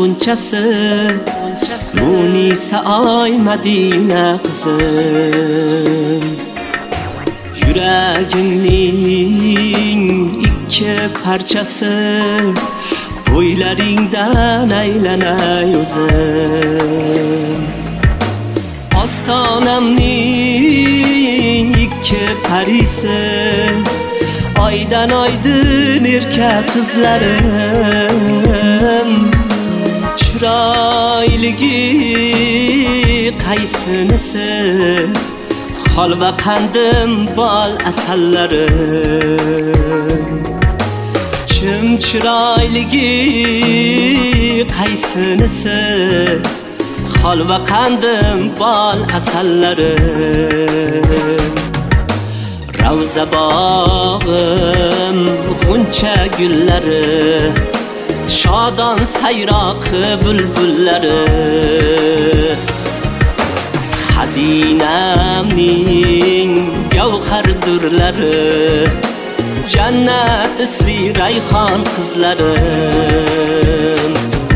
g'unchasi Munisa oy Madina qizim Yuragimning ikki parchasi Bo'ylaringdan aylanay o'zim Ostonamning ikki parisi Oydan oydin erkak qizlarim Chiroyligi qaysinisi Holva qandim bol asallarim Chim chiroyligi qaysinisi Holva qandim bol asallarim Ravza bog'im g'uncha gullari Shodon sayroqi bulbullari Xazinamning gavhar durlari Jannat isli rayhon qizlarim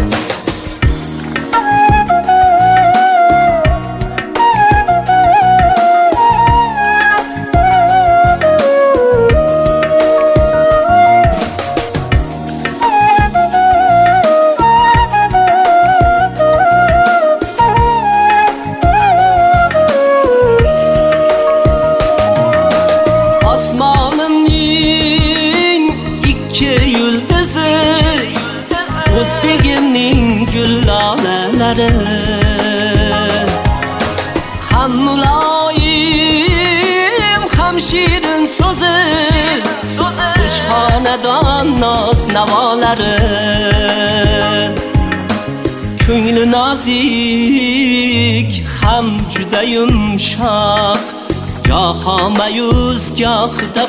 O'zbegimning gullolalari ham muloyim ham shirin so'zi Xushxonadon noz navolari ko'ngli nozik ham juda yumshoq goho mayus gohida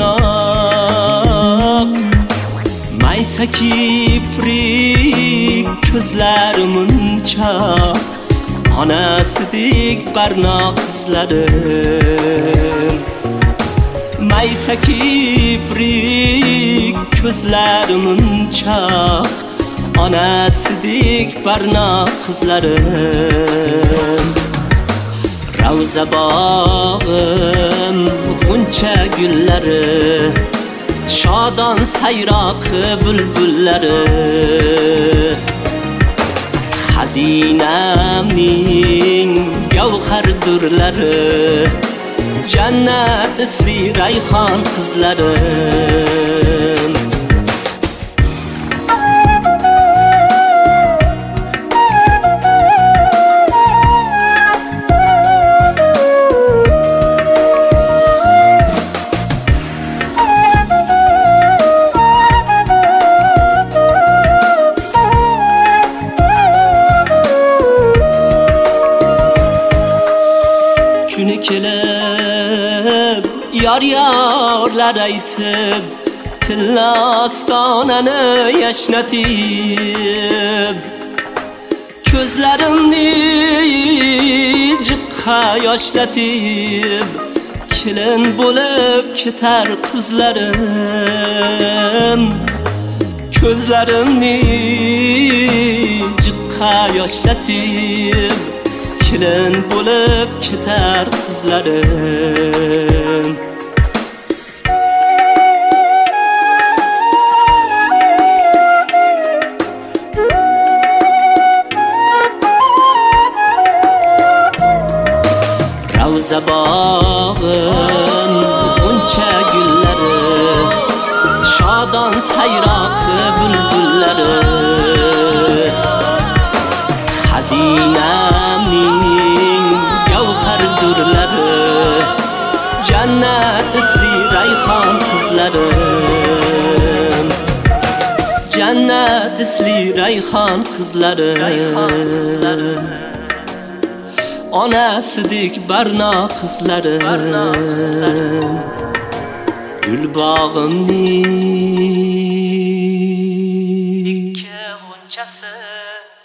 quvnoq Maysa kiprik ko'zlari munchoq Onasidek barnoq qizlarim Maysa kiprik ko'zlari munchoq Onasidek barnoq qizlarim Ravza bog'im g'uncha gullari Shodon sayroqi bulbullari Xazinamning gavhar durlari Jannat isli rayhon qizlarim Kuni kelib yor-yorlar aytib Tilla ostonani yashnatib Ko'zlarimni jiqqa yoshlatib Kelin bo'lib ketar qizlarim Ko'zlarimni jiqqa yoshlatib Kelin bo'lib ketar qizlarim Ravza bog'im g'uncha gullari Shodon sayroqi bulbullari Xazinamning gavhar durlari Jannat isli rayhon qizlarim Jannat isli rayhon qizlarim Onasidek barnoq qizlarim Gul bog'imning ikki g'unchasi